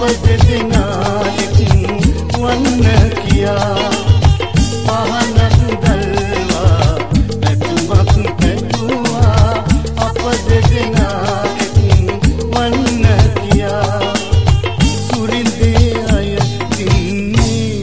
දෙදෙනා එකින් වන්න කියා පහනක් දැල්වා පැතුමක් පැතුවා අප දෙදෙනා එකින් වන්න කියා සුරින්දේ අය දින්නේ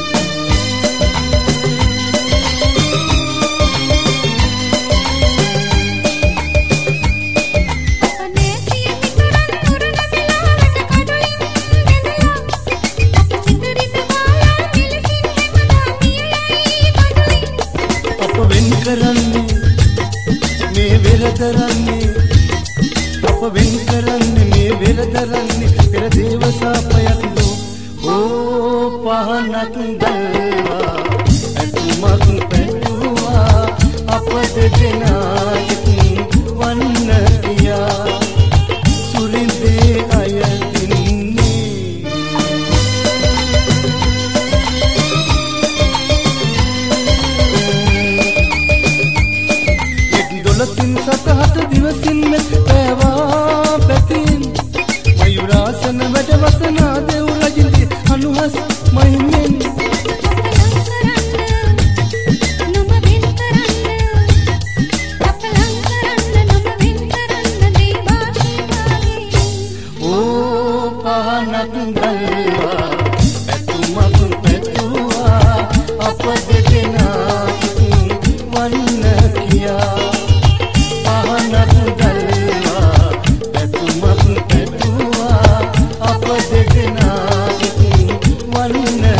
කරන්නේ මේ වෙරදරන්නේ අප වෙන් කරන්නේ මේ වෙරදරන්නේ පෙර දේව සාපයක් දෝ ඕ පහනක් දැල්වා ඇතුමක් පැතුවා අප දෙදෙනා එකින් වන්න කියා සුරින්දේ අය සතහට දිවසින් මෙත් පෑවා පැතින් මයුරාසන වැඩ වසනා දෙව් රජින්ගේ අනුහස් මහිමෙන් ඕ පහනක් දැල්වා පැතුමක් පැතුවා අප දෙදෙනා වන්න කියා one